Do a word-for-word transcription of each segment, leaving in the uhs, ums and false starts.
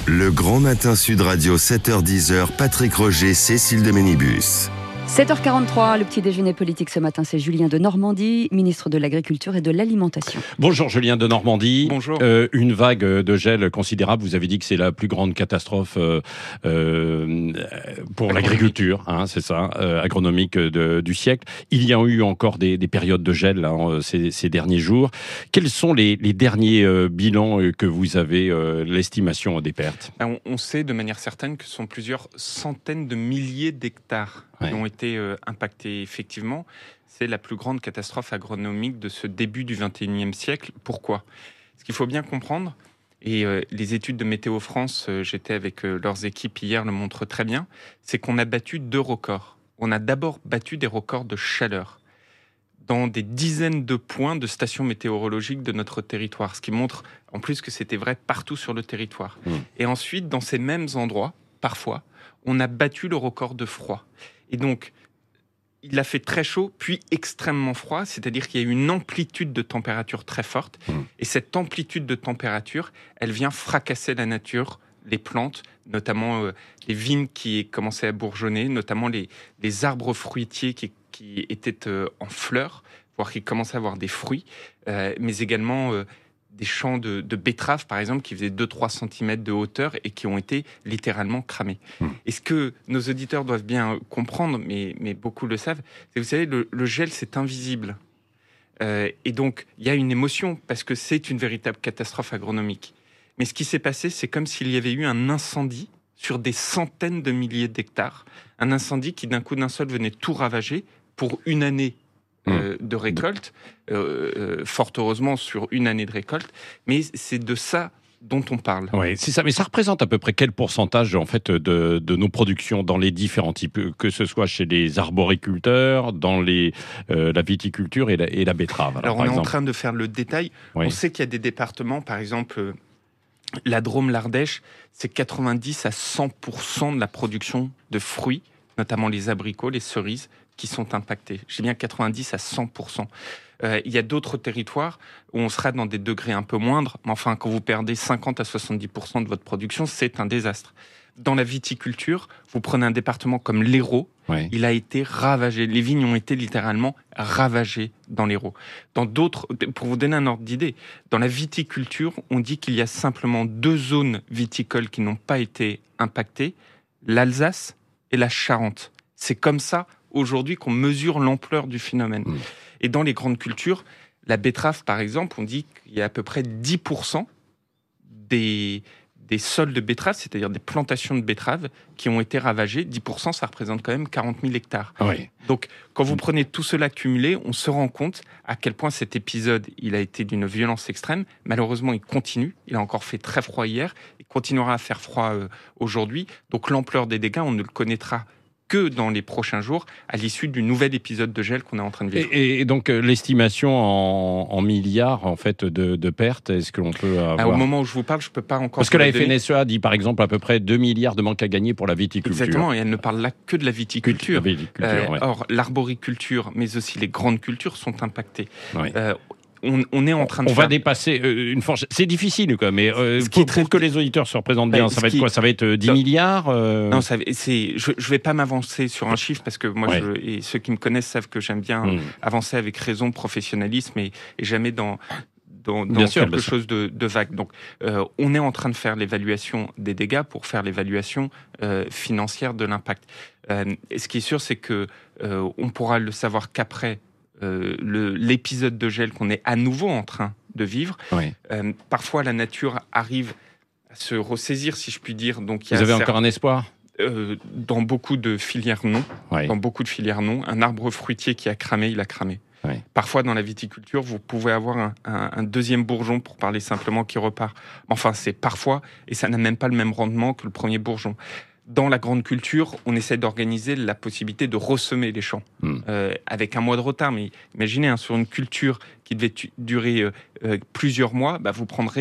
Le Grand Matin Sud Radio, sept heures dix, Patrick Roger, Cécile de Ménibus. sept heures quarante-trois, le petit déjeuner politique ce matin, c'est Julien de Normandie, ministre de l'Agriculture et de l'Alimentation. Bonjour Julien de Normandie. Bonjour. Euh, une vague de gel considérable, vous avez dit que c'est la plus grande catastrophe euh, euh, pour l'agriculture, hein, c'est ça, euh, agronomique de, du siècle. Il y a eu encore des, des périodes de gel hein, ces, ces derniers jours. Quels sont les, les derniers euh, bilans que vous avez, euh, l'estimation des pertes? on, on sait de manière certaine que ce sont plusieurs centaines de milliers d'hectares qui ouais. ont été euh, impactés. Effectivement, c'est la plus grande catastrophe agronomique de ce début du vingt et unième siècle. Pourquoi ? Ce qu'il faut bien comprendre, et euh, les études de Météo France, euh, j'étais avec euh, leurs équipes hier, le montrent très bien, c'est qu'on a battu deux records. On a d'abord battu des records de chaleur dans des dizaines de points de stations météorologiques de notre territoire, ce qui montre en plus que c'était vrai partout sur le territoire. Mmh. Et ensuite, dans ces mêmes endroits, parfois, on a battu le record de froid. Et donc, il a fait très chaud, puis extrêmement froid, c'est-à-dire qu'il y a eu une amplitude de température très forte. Mmh. Et cette amplitude de température, elle vient fracasser la nature, les plantes, notamment euh, les vignes qui commençaient à bourgeonner, notamment les, les arbres fruitiers qui, qui étaient euh, en fleurs, voire qui commençaient à avoir des fruits, euh, mais également euh, des champs de, de betteraves, par exemple, qui faisaient deux à trois centimètres de hauteur et qui ont été littéralement cramés. Mmh. Et ce que nos auditeurs doivent bien comprendre, mais, mais beaucoup le savent, c'est que vous savez, le, le gel, c'est invisible. Euh, et donc, il y a une émotion, parce que c'est une véritable catastrophe agronomique. Mais ce qui s'est passé, c'est comme s'il y avait eu un incendie sur des centaines de milliers d'hectares. Un incendie qui, d'un coup d'un seul, venait tout ravager pour une année euh, de récolte. Euh, euh, fort heureusement, sur une année de récolte. Mais c'est de ça dont on parle. Oui, c'est ça. Mais ça représente à peu près quel pourcentage en fait de, de nos productions dans les différents types, que ce soit chez les arboriculteurs, dans les, euh, la viticulture et la, et la betterave. Alors, Alors on est exemple. en train de faire le détail. Oui. On sait qu'il y a des départements, par exemple... Euh, la Drôme, l'Ardèche, c'est quatre-vingt-dix à cent pour cent de la production de fruits, notamment les abricots, les cerises, qui sont impactés. J'ai bien quatre-vingt-dix à cent pour cent. Euh, il y a d'autres territoires où on sera dans des degrés un peu moindres, mais enfin, quand vous perdez cinquante à soixante-dix pour cent de votre production, c'est un désastre. Dans la viticulture, vous prenez un département comme l'Hérault, oui. il a été ravagé. Les vignes ont été littéralement ravagées dans l'Hérault. Dans d'autres, pour vous donner un ordre d'idée, dans la viticulture, on dit qu'il y a simplement deux zones viticoles qui n'ont pas été impactées, l'Alsace et la Charente. C'est comme ça, aujourd'hui, qu'on mesure l'ampleur du phénomène. Mmh. Et dans les grandes cultures, la betterave, par exemple, on dit qu'il y a à peu près dix pour cent des... des sols de betteraves, c'est-à-dire des plantations de betteraves qui ont été ravagées. dix pour cent, ça représente quand même quarante mille hectares. Oui. Donc, quand vous prenez tout cela cumulé, on se rend compte à quel point cet épisode, il a été d'une violence extrême. Malheureusement, il continue. Il a encore fait très froid hier. Il continuera à faire froid euh, aujourd'hui. Donc, l'ampleur des dégâts, on ne le connaîtra que dans les prochains jours, à l'issue du nouvel épisode de gel qu'on est en train de vivre. Et, et donc, euh, l'estimation en, en milliards en fait, de, de pertes, est-ce que l'on peut avoir... Ah, au moment où je vous parle, je ne peux pas encore... Parce que la F N S E A dit, par exemple, à peu près deux milliards de manque à gagner pour la viticulture. Exactement, et elle ne parle là que de la viticulture. La viticulture euh, ouais. Or, l'arboriculture, mais aussi les grandes cultures sont impactées. Oui. Euh, On, on est en train de on faire... va dépasser euh, une force. C'est difficile, quoi. Mais euh, pour, pour que les auditeurs se représentent bien, bah, ça va être qui... quoi? Ça va être dix milliards euh... Non, ça, c'est. Je, je vais pas m'avancer sur un chiffre parce que moi, ouais. je, et ceux qui me connaissent savent que j'aime bien mmh. avancer avec raison, professionnalisme et, et jamais dans dans, dans sûr, quelque chose de, de vague. Donc, euh, on est en train de faire l'évaluation des dégâts pour faire l'évaluation euh, financière de l'impact. Euh, et ce qui est sûr, c'est que euh, on pourra le savoir qu'après. Euh, le, l'épisode de gel qu'on est à nouveau en train de vivre. Oui. Euh, parfois, la nature arrive à se ressaisir, si je puis dire. Donc, il y a Vous avez certes, encore un espoir euh, Dans beaucoup de filières, non. Oui. Dans beaucoup de filières, non. Un arbre fruitier qui a cramé, il a cramé. Oui. Parfois, dans la viticulture, vous pouvez avoir un, un, un deuxième bourgeon, pour parler simplement, qui repart. Enfin, c'est parfois, et ça n'a même pas le même rendement que le premier bourgeon. Dans la grande culture, on essaie d'organiser la possibilité de ressemer les champs mmh. euh, avec un mois de retard. Mais imaginez, hein, sur une culture qui devait tu- durer euh, euh, plusieurs mois, bah, vous prendrez euh,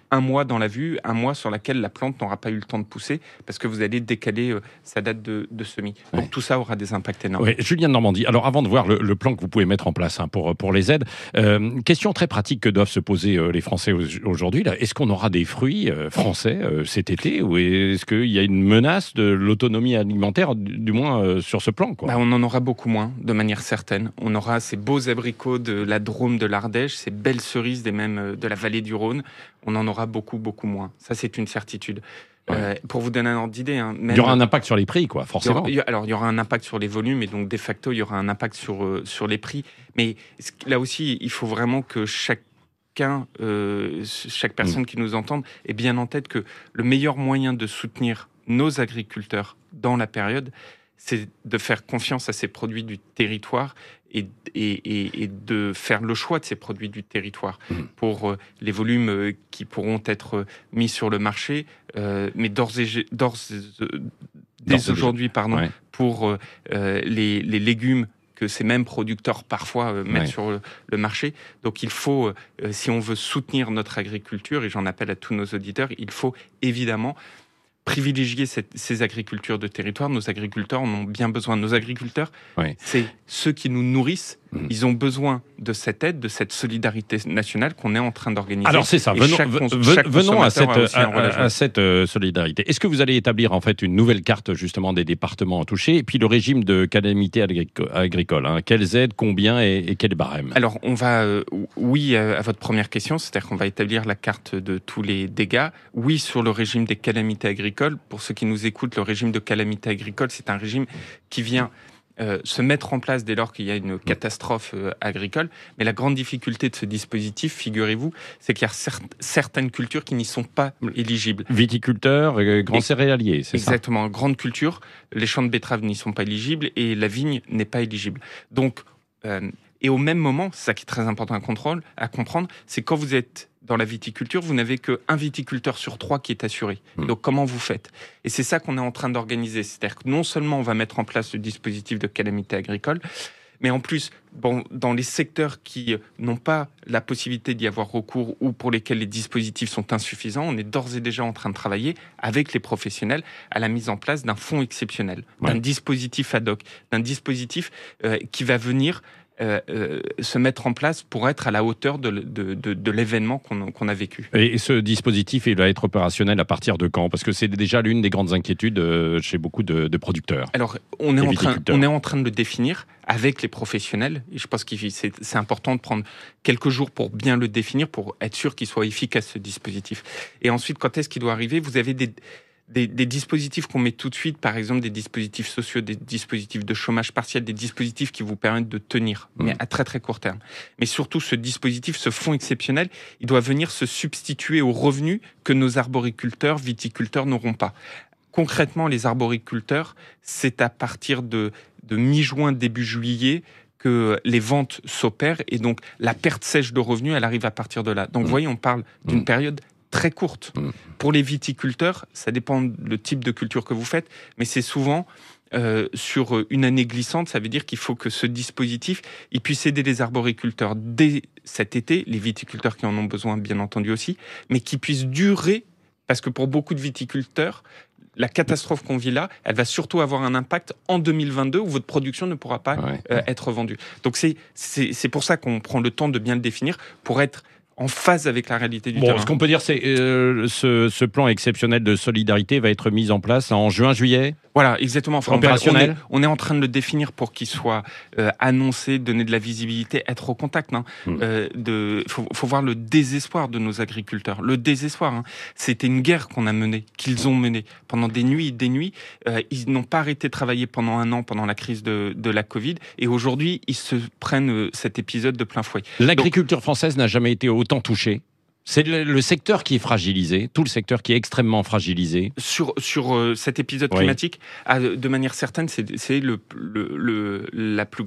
un mois dans la vue, un mois sur laquelle la plante n'aura pas eu le temps de pousser, parce que vous allez décaler euh, sa date de, de semis. Donc ouais. tout ça aura des impacts énormes. Ouais, Julien de Normandie, alors avant de voir le, le plan que vous pouvez mettre en place hein, pour, pour les aides, euh, question très pratique que doivent se poser euh, les Français aujourd'hui, là, est-ce qu'on aura des fruits euh, français euh, cet été, ou est-ce qu'il y a une menace de l'autonomie alimentaire, du, du moins euh, sur ce plan quoi? Bah, on en aura beaucoup moins, de manière certaine. On aura ces beaux abricots de la Drôme, de l'Ardèche, ces belles cerises des mêmes de la vallée du Rhône. On en aura beaucoup, beaucoup moins. Ça, c'est une certitude. Ouais. Euh, pour vous donner un ordre d'idée... Hein, même, il y aura un impact sur les prix, quoi, forcément. Il y aura, alors, il y aura un impact sur les volumes et donc, de facto, il y aura un impact sur, euh, sur les prix. Mais là aussi, il faut vraiment que chacun, euh, chaque personne mmh. qui nous entende ait bien en tête que le meilleur moyen de soutenir nos agriculteurs dans la période, c'est de faire confiance à ces produits du territoire et, et, et, et de faire le choix de ces produits du territoire mmh. pour euh, les volumes euh, qui pourront être mis sur le marché, euh, mais d'ores et, d'ores, euh, dès aujourd'hui, pardon, ouais. pour euh, les, les légumes que ces mêmes producteurs parfois euh, mettent ouais. sur le, le marché. Donc il faut, euh, si on veut soutenir notre agriculture, et j'en appelle à tous nos auditeurs, il faut évidemment privilégier cette, ces agricultures de territoire. Nos agriculteurs en ont bien besoin. Nos agriculteurs, oui. c'est ceux qui nous nourrissent. Mmh. Ils ont besoin de cette aide, de cette solidarité nationale qu'on est en train d'organiser. Alors c'est ça, venons, chaque, chaque venons à cette, à, à, à cette euh, solidarité. Est-ce que vous allez établir en fait une nouvelle carte justement des départements touchés et puis le régime de calamité agricole hein, quelles aides, combien et, et quel barème? Alors on va, euh, oui à votre première question, c'est-à-dire qu'on va établir la carte de tous les dégâts. Oui sur le régime des calamités agricoles. Pour ceux qui nous écoutent, le régime de calamité agricole, c'est un régime qui vient Euh, se mettre en place dès lors qu'il y a une catastrophe euh, agricole. Mais la grande difficulté de ce dispositif, figurez-vous, c'est qu'il y a cer- certaines cultures qui n'y sont pas éligibles. Viticulteurs, euh, grands et, céréaliers, c'est exactement, ça Exactement, grande culture, les champs de betteraves n'y sont pas éligibles et la vigne n'est pas éligible. Donc, euh, et au même moment, c'est ça qui est très important à, contrôle, à comprendre, c'est quand vous êtes dans la viticulture, vous n'avez qu'un viticulteur sur trois qui est assuré. Mmh. Donc, comment vous faites? Et c'est ça qu'on est en train d'organiser. C'est-à-dire que non seulement on va mettre en place le dispositif de calamité agricole, mais en plus, bon, dans les secteurs qui n'ont pas la possibilité d'y avoir recours ou pour lesquels les dispositifs sont insuffisants, on est d'ores et déjà en train de travailler avec les professionnels à la mise en place d'un fonds exceptionnel, ouais. d'un dispositif ad hoc, d'un dispositif euh, qui va venir Euh, euh, se mettre en place pour être à la hauteur de, de, de, de l'événement qu'on, qu'on a vécu. Et ce dispositif, il va être opérationnel à partir de quand? Parce que c'est déjà l'une des grandes inquiétudes chez beaucoup de, de producteurs. Alors, on est, en train, on est en train de le définir avec les professionnels. Et je pense que c'est, c'est important de prendre quelques jours pour bien le définir, pour être sûr qu'il soit efficace, ce dispositif. Et ensuite, quand est-ce qu'il doit arriver? Vous avez des... Des, des dispositifs qu'on met tout de suite, par exemple des dispositifs sociaux, des dispositifs de chômage partiel, des dispositifs qui vous permettent de tenir, mmh. mais à très très court terme. Mais surtout, ce dispositif, ce fonds exceptionnel, il doit venir se substituer aux revenus que nos arboriculteurs, viticulteurs n'auront pas. Concrètement, les arboriculteurs, c'est à partir de, de mi-juin, début juillet, que les ventes s'opèrent et donc la perte sèche de revenus, elle arrive à partir de là. Donc, mmh. vous voyez, on parle d'une mmh. période très courte. Mmh. Pour les viticulteurs, ça dépend du type de culture que vous faites, mais c'est souvent euh, sur une année glissante. Ça veut dire qu'il faut que ce dispositif il puisse aider les arboriculteurs dès cet été, les viticulteurs qui en ont besoin, bien entendu aussi, mais qui puisse durer, parce que pour beaucoup de viticulteurs, la catastrophe qu'on vit là, elle va surtout avoir un impact en deux mille vingt-deux où votre production ne pourra pas ouais. euh, être vendue. Donc c'est, c'est, c'est pour ça qu'on prend le temps de bien le définir, pour être en phase avec la réalité du bon, terrain. Ce qu'on peut dire, c'est euh, ce, ce plan exceptionnel de solidarité va être mis en place en juin, juillet. Voilà, exactement. Enfin, opérationnel. On est, on est en train de le définir pour qu'il soit euh, annoncé, donner de la visibilité, être au contact. Hein. Mmh. Euh, de, faut, faut voir le désespoir de nos agriculteurs. Le désespoir. Hein. C'était une guerre qu'on a menée, qu'ils ont menée pendant des nuits et des nuits. Euh, ils n'ont pas arrêté de travailler pendant un an, pendant la crise de, de la Covid. Et aujourd'hui, ils se prennent euh, cet épisode de plein fouet. L'agriculture Donc, française n'a jamais été autant touchée. C'est le, le secteur qui est fragilisé, tout le secteur qui est extrêmement fragilisé. Sur, sur euh, cet épisode oui. climatique, à, de manière certaine, c'est, c'est le, le, le, la plus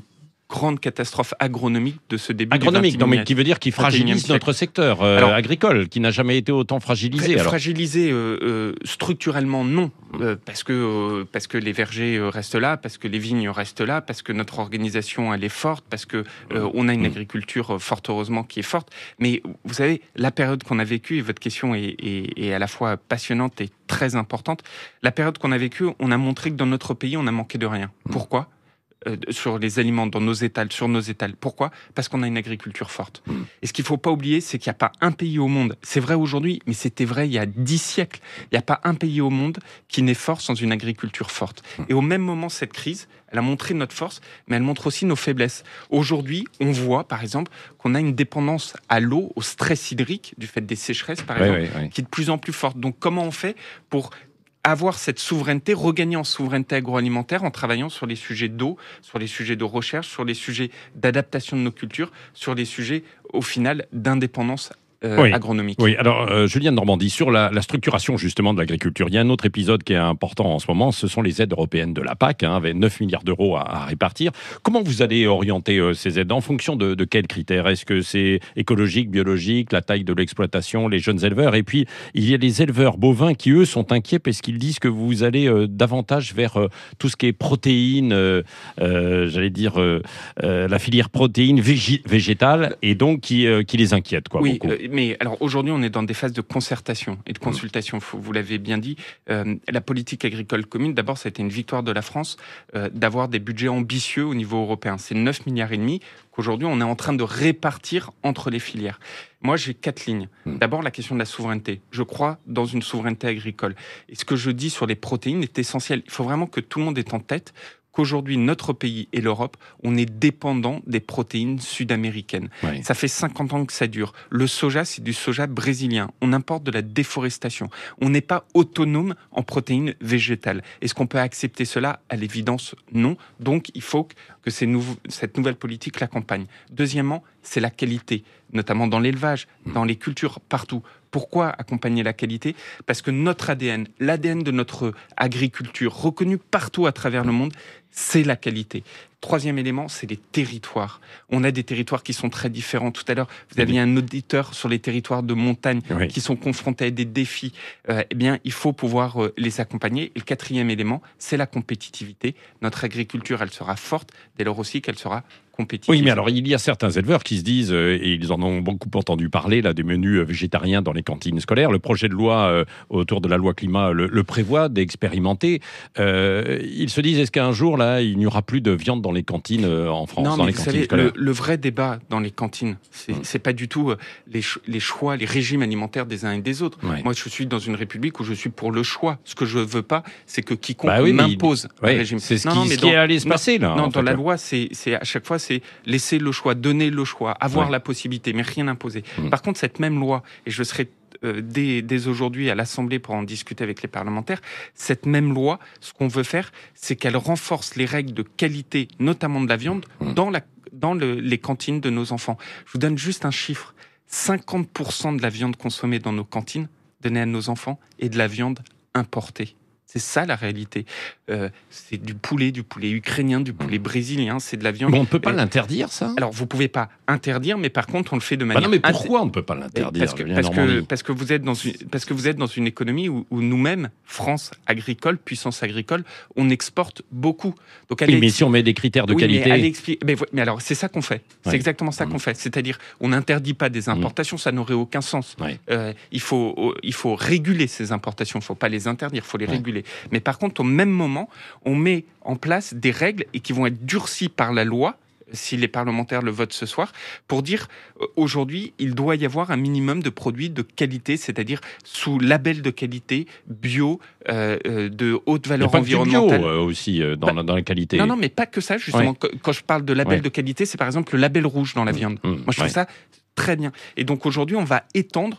grande catastrophe agronomique de ce début agronomique, du non, mais qui veut dire qu'il fragilise notre secteur euh, alors, agricole, qui n'a jamais été autant fragilisé. Alors. Fragilisé euh, euh, structurellement, non, euh, parce que euh, parce que les vergers euh, restent là, parce que les vignes restent là, parce que notre organisation elle est forte, parce que euh, on a une agriculture euh, fort heureusement qui est forte. Mais vous savez, la période qu'on a vécue, et votre question est, est, est à la fois passionnante et très importante. La période qu'on a vécue, on a montré que dans notre pays, on a manqué de rien. Pourquoi ? Euh, sur les aliments, dans nos étals, sur nos étals. Pourquoi ? Parce qu'on a une agriculture forte. Mmh. Et ce qu'il ne faut pas oublier, c'est qu'il n'y a pas un pays au monde, c'est vrai aujourd'hui, mais c'était vrai il y a dix siècles, il n'y a pas un pays au monde qui n'est fort sans une agriculture forte. Mmh. Et au même moment, cette crise, elle a montré notre force, mais elle montre aussi nos faiblesses. Aujourd'hui, on voit, par exemple, qu'on a une dépendance à l'eau, au stress hydrique, du fait des sécheresses, par exemple, oui, oui, oui. qui est de plus en plus forte. Donc, comment on fait pour avoir cette souveraineté, regagner en souveraineté agroalimentaire en travaillant sur les sujets d'eau, sur les sujets de recherche, sur les sujets d'adaptation de nos cultures, sur les sujets, au final, d'indépendance Euh, oui. agronomique. Oui, alors euh, Julien de Normandie, sur la, la structuration justement de l'agriculture, il y a un autre épisode qui est important en ce moment, ce sont les aides européennes de la P A C, hein, avec neuf milliards d'euros à, à répartir. Comment vous allez orienter euh, ces aides ? En fonction de, de quels critères ? Est-ce que c'est écologique, biologique, la taille de l'exploitation, les jeunes éleveurs ? Et puis, il y a les éleveurs bovins qui, eux, sont inquiets parce qu'ils disent que vous allez euh, davantage vers euh, tout ce qui est protéines, euh, euh, j'allais dire euh, euh, la filière protéines végé- végétales, et donc qui, euh, qui les inquiète, quoi, oui, beaucoup. Euh, mais alors aujourd'hui, on est dans des phases de concertation et de consultation. Mmh. Vous l'avez bien dit, euh, la politique agricole commune, d'abord, ça a été une victoire de la France euh, d'avoir des budgets ambitieux au niveau européen. C'est neuf milliards et demi qu'aujourd'hui, on est en train de répartir entre les filières. Moi, j'ai quatre lignes. Mmh. D'abord, la question de la souveraineté. Je crois dans une souveraineté agricole. Et ce que je dis sur les protéines est essentiel. Il faut vraiment que tout le monde ait en tête qu'aujourd'hui, notre pays et l'Europe, on est dépendant des protéines sud-américaines. Oui. Ça fait cinquante ans que ça dure. Le soja, c'est du soja brésilien. On importe de la déforestation. On n'est pas autonome en protéines végétales. Est-ce qu'on peut accepter cela ? À l'évidence, non. Donc, il faut que ces nouveaux, cette nouvelle politique l'accompagne. Deuxièmement, c'est la qualité, notamment dans l'élevage, dans les cultures, partout. Pourquoi accompagner la qualité ? Parce que notre A D N, l'A D N de notre agriculture, reconnu partout à travers le monde, c'est la qualité. Troisième élément, c'est les territoires. On a des territoires qui sont très différents. Tout à l'heure, vous aviez un auditeur sur les territoires de montagne oui. qui sont confrontés à des défis. Euh, eh bien, il faut pouvoir euh, les accompagner. Et le quatrième élément, c'est la compétitivité. Notre agriculture, elle sera forte dès lors aussi qu'elle sera compétitive. Oui, mais alors, il y a certains éleveurs qui se disent, euh, et ils en ont beaucoup entendu parler, là, des menus végétariens dans les cantines scolaires. Le projet de loi euh, autour de la loi climat le, le prévoit d'expérimenter. Euh, ils se disent, est-ce qu'un jour, là, il n'y aura plus de viande dans les cantines euh, en France, non, dans mais les vous cantines savez, scolaires. Le, le vrai débat dans les cantines, c'est, mmh. c'est pas du tout euh, les, ch- les choix, les régimes alimentaires des uns et des autres. Ouais. Moi, je suis dans une république où je suis pour le choix. Ce que je veux pas, c'est que quiconque bah oui, m'impose il... un ouais, régime. C'est ce non, qui, non, mais ce dans... qui est allé se passer, là. Non, dans fait, la loi, c'est, c'est à chaque fois, c'est laisser le choix, donner le choix, avoir ouais. la possibilité, mais rien imposer. Mmh. Par contre, cette même loi, et je serai Euh, dès, dès aujourd'hui à l'Assemblée pour en discuter avec les parlementaires, cette même loi, ce qu'on veut faire, c'est qu'elle renforce les règles de qualité, notamment de la viande, dans, la, dans le, les cantines de nos enfants. Je vous donne juste un chiffre. cinquante pour cent de la viande consommée dans nos cantines, donnée à nos enfants, est de la viande importée. C'est ça la réalité. Euh, c'est du poulet, du poulet ukrainien, du poulet brésilien, c'est de la viande. Mais on ne peut pas euh, l'interdire, ça ? Alors, vous ne pouvez pas interdire, mais par contre, on le fait de manière... Bah non, mais pourquoi inter... on ne peut pas l'interdire ? Parce que, parce que, parce que, vous, êtes dans une, parce que vous êtes dans une économie où, où nous-mêmes, France agricole, puissance agricole, on exporte beaucoup. Donc, oui, mais expli... si on met des critères de oui, qualité... Mais, expli... mais, mais alors, c'est ça qu'on fait. C'est ouais. exactement ça mmh. qu'on fait. C'est-à-dire, on n'interdit pas des importations, mmh. ça n'aurait aucun sens. Ouais. Euh, il, faut, il faut réguler ces importations, il ne faut pas les interdire, il faut les ouais. réguler. Mais par contre, au même moment, on met en place des règles et qui vont être durcies par la loi, si les parlementaires le votent ce soir, pour dire euh, aujourd'hui, il doit y avoir un minimum de produits de qualité, c'est-à-dire sous label de qualité, bio, euh, euh, de haute valeur environnementale. Il y a pas que du bio euh, aussi euh, dans, bah, dans la qualité. Non, non, mais pas que ça, justement. Ouais. Quand je parle de label ouais. de qualité, c'est par exemple le label rouge dans la viande. Mmh, mmh, Moi, je trouve ouais. ça très bien. Et donc aujourd'hui, on va étendre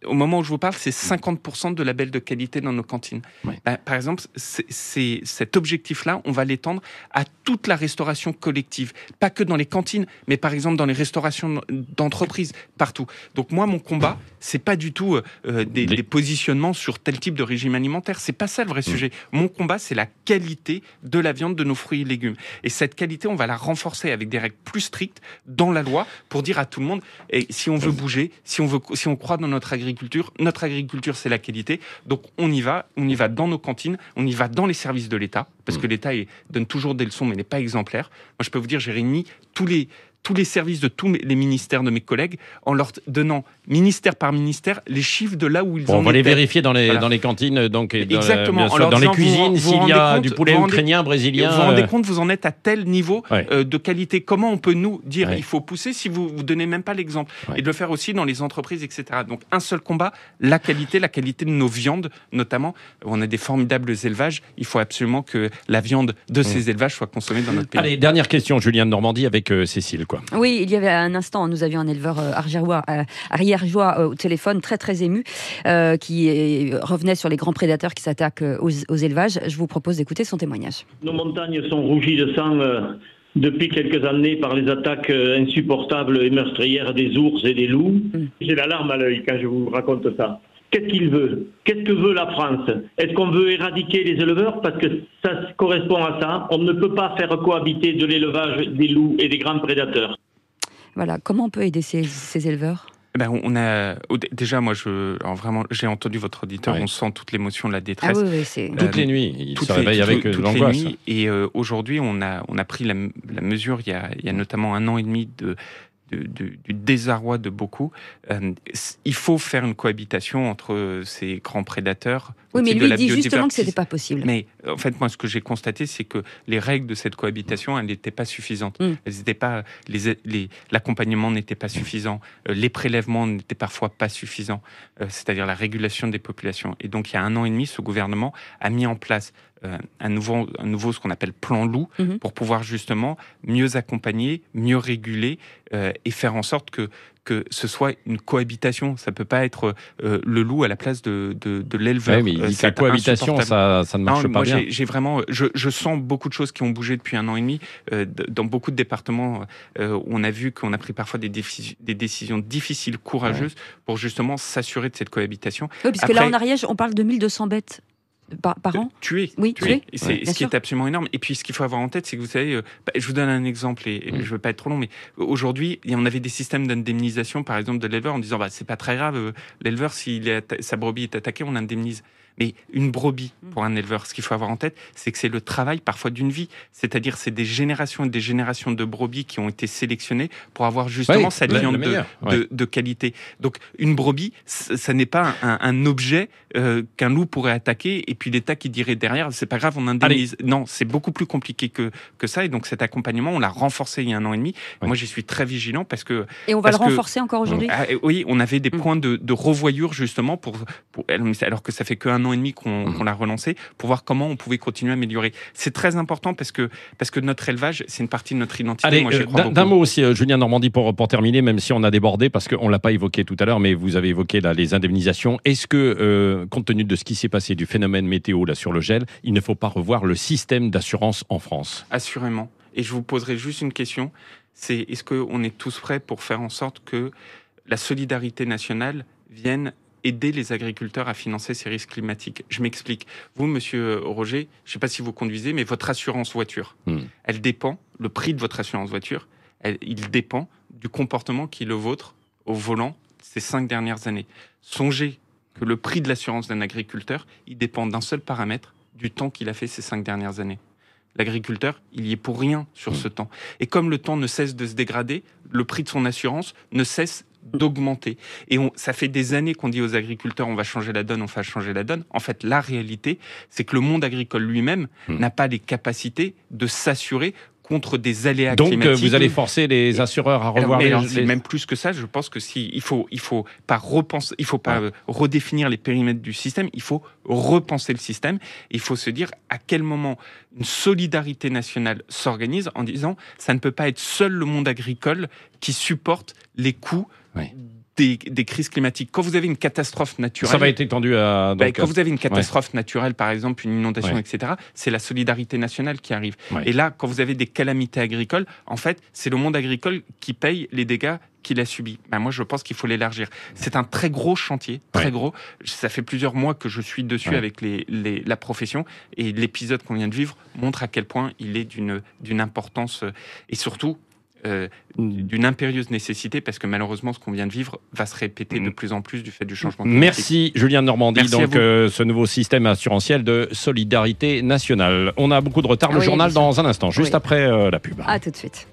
au moment où je vous parle, c'est cinquante pour cent de labels de qualité dans nos cantines. Oui. Bah, par exemple, c'est, c'est, cet objectif-là, on va l'étendre à toute la restauration collective. Pas que dans les cantines, mais par exemple dans les restaurations d'entreprise, partout. Donc moi, mon combat, c'est pas du tout euh, des, des positionnements sur tel type de régime alimentaire. C'est pas ça le vrai mmh. sujet. Mon combat, c'est la qualité de la viande, de nos fruits et légumes. Et cette qualité, on va la renforcer avec des règles plus strictes dans la loi pour dire à tout le monde, et si on veut bouger, si on veut, si on croit dans notre agriculture, notre agriculture, c'est la qualité. Donc on y va, on y va dans nos cantines, on y va dans les services de l'État, parce que l'État est, donne toujours des leçons, mais n'est pas exemplaire. Moi, je peux vous dire, j'ai réuni tous les tous les services de tous les ministères de mes collègues en leur donnant, ministère par ministère, les chiffres de là où ils bon, en étaient. On va les vérifier dans les, voilà. dans les cantines, donc, et dans, exactement. Bien sûr, dans les cuisines, vous, s'il y a compte, du poulet vous ukrainien, rendez, brésilien... Vous vous rendez euh... compte, vous en êtes à tel niveau ouais. euh, de qualité. Comment on peut nous dire ouais. il faut pousser si vous ne donnez même pas l'exemple ouais. Et de le faire aussi dans les entreprises, et cetera. Donc un seul combat, la qualité, la qualité de nos viandes, notamment. On a des formidables élevages. Il faut absolument que la viande de ces mmh. élevages soit consommée dans notre pays. Allez, dernière question, Julien de Normandie, avec euh, Cécile. Quoi. Oui, il y avait un instant, nous avions un éleveur euh, ariégeois, euh, ariégeois euh, au téléphone, très très ému, euh, qui euh, revenait sur les grands prédateurs qui s'attaquent euh, aux, aux élevages. Je vous propose d'écouter son témoignage. Nos montagnes sont rougies de sang euh, depuis quelques années par les attaques euh, insupportables et meurtrières des ours et des loups. Mm. J'ai la larme à l'œil quand je vous raconte ça. Qu'est-ce qu'il veut ? Qu'est-ce que veut la France ? Est-ce qu'on veut éradiquer les éleveurs ? Parce que ça correspond à ça. On ne peut pas faire cohabiter de l'élevage des loups et des grands prédateurs. Voilà, comment on peut aider ces, ces éleveurs ? Ben, on a déjà, moi, je, alors vraiment, j'ai entendu votre auditeur. Ouais. On sent toute l'émotion de la détresse. Ah oui, oui, c'est... Euh, toutes les nuits, il se réveille avec toutes l'angoisse. Les nuits, et euh, aujourd'hui, on a, on a pris la, la mesure. Il y a, il y a notamment un an et demi de Du, du, du désarroi de beaucoup. Euh, il faut faire une cohabitation entre ces grands prédateurs. Oui, mais lui dit justement que ce n'était pas possible. Mais en fait, moi, ce que j'ai constaté, c'est que les règles de cette cohabitation, elles n'étaient pas suffisantes. Mm. Elles n'étaient pas, les, les, l'accompagnement n'était pas suffisant. Euh, les prélèvements n'étaient parfois pas suffisants. Euh, c'est-à-dire la régulation des populations. Et donc, il y a un an et demi, ce gouvernement a mis en place euh, un nouveau, un nouveau, ce qu'on appelle plan loup, mm-hmm. pour pouvoir justement mieux accompagner, mieux réguler euh, et faire en sorte que que ce soit une cohabitation. Ça peut pas être euh, le loup à la place de, de, de l'éleveur. Oui, mais il dit que la cohabitation, ça, ça ne marche non, pas moi, bien. J'ai, j'ai vraiment, je, je sens beaucoup de choses qui ont bougé depuis un an et demi. Euh, dans beaucoup de départements, euh, on a vu qu'on a pris parfois des, défi- des décisions difficiles, courageuses, ouais. pour justement s'assurer de cette cohabitation. Oui, parce Après, que là, en Ariège, on parle de mille deux cents bêtes. Par, par an ? Tuer. Oui, tuer. Et c'est, ouais, ce qui sûr. est absolument énorme. Et puis, ce qu'il faut avoir en tête, c'est que vous savez, euh, bah, je vous donne un exemple, et, et mmh. je ne veux pas être trop long, mais aujourd'hui, on avait des systèmes d'indemnisation, par exemple, de l'éleveur, en disant, bah, c'est pas très grave, euh, l'éleveur, si atta- sa brebis est attaquée, on indemnise. Mais une brebis, pour un éleveur, ce qu'il faut avoir en tête, c'est que c'est le travail parfois d'une vie. C'est-à-dire, c'est des générations et des générations de brebis qui ont été sélectionnées pour avoir justement oui, cette la, viande la de, ouais. de, de qualité. Donc, une brebis, ça n'est pas un, un objet euh, qu'un loup pourrait attaquer et puis l'État qui dirait derrière, c'est pas grave, on indemnise. Allez. Non, c'est beaucoup plus compliqué que, que ça. Et donc, cet accompagnement, on l'a renforcé il y a un an et demi. Ouais. Moi, j'y suis très vigilant parce que... Et on va le que, renforcer encore aujourd'hui ah, oui, on avait des mmh. points de, de revoyure justement pour, pour... Alors que ça fait qu'un an et demi qu'on, mmh. qu'on l'a relancé, pour voir comment on pouvait continuer à améliorer. C'est très important parce que, parce que notre élevage, c'est une partie de notre identité. Allez, Moi, j'y crois d'un, d'un mot aussi, euh, Julien Normandie, pour, pour terminer, même si on a débordé, parce qu'on ne l'a pas évoqué tout à l'heure, mais vous avez évoqué là, les indemnisations. Est-ce que, euh, compte tenu de ce qui s'est passé, du phénomène météo là, sur le gel, il ne faut pas revoir le système d'assurance en France ? Assurément. Et je vous poserai juste une question, c'est est-ce qu'on est tous prêts pour faire en sorte que la solidarité nationale vienne aider les agriculteurs à financer ces risques climatiques. Je m'explique. Vous, monsieur Roger, je ne sais pas si vous conduisez, mais votre assurance voiture, mmh. elle dépend, le prix de votre assurance voiture, elle, il dépend du comportement qui est le vôtre au volant ces cinq dernières années. Songez que le prix de l'assurance d'un agriculteur, il dépend d'un seul paramètre, du temps qu'il a fait ces cinq dernières années. L'agriculteur, il y est pour rien sur mmh. ce temps. Et comme le temps ne cesse de se dégrader, le prix de son assurance ne cesse d'augmenter. Et on, ça fait des années qu'on dit aux agriculteurs on va changer la donne, on va changer la donne. En fait, la réalité, c'est que le monde agricole lui-même mmh. n'a pas les capacités de s'assurer contre des aléas Donc, climatiques. Donc, vous allez forcer les assureurs à revoir alors, les... C'est les... même plus que ça. Je pense que si il faut, il faut pas repenser, il faut pas ouais. redéfinir les périmètres du système. Il faut repenser le système. Il faut se dire à quel moment une solidarité nationale s'organise en disant ça ne peut pas être seul le monde agricole qui supporte les coûts. Ouais. des, des crises climatiques. Quand vous avez une catastrophe naturelle... Ça va être étendu à... Donc, bah, quand vous avez une catastrophe ouais. naturelle, par exemple, une inondation, ouais. et cetera, c'est la solidarité nationale qui arrive. Ouais. Et là, quand vous avez des calamités agricoles, en fait, c'est le monde agricole qui paye les dégâts qu'il a subis. Ben, moi, je pense qu'il faut l'élargir. C'est un très gros chantier, très ouais. gros. Ça fait plusieurs mois que je suis dessus ouais. avec les, les, la profession, et l'épisode qu'on vient de vivre montre à quel point il est d'une, d'une importance, et surtout, Euh, d'une impérieuse nécessité, parce que malheureusement ce qu'on vient de vivre va se répéter de plus en plus du fait du changement climatique. Merci Julien de Normandie. Merci donc euh, ce nouveau système assurantiel de solidarité nationale. On a beaucoup de retard, le oui, journal dans un instant, juste oui. après euh, la pub. À tout de suite.